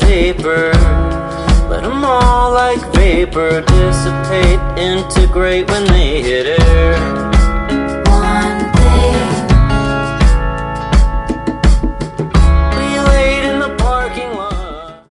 paper. Let them all like vapor dissipate, integrate when they hit air.